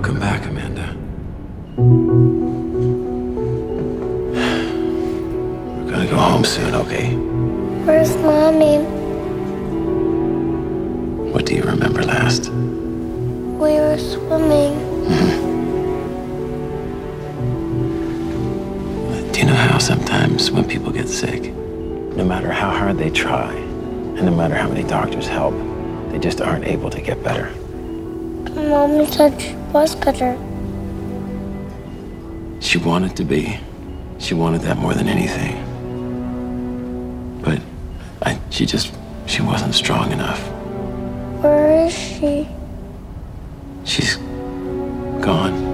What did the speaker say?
Welcome back, Amanda. We're gonna go home soon, okay? Where's Mommy? What do you remember last? We were swimming. Do you know how sometimes when people get sick, no matter how hard they try, and no matter how many doctors help, they just aren't able to get better? Mommy said she was better. She wanted to be. She wanted that more than anything. But she wasn't strong enough. Where is she? She's gone.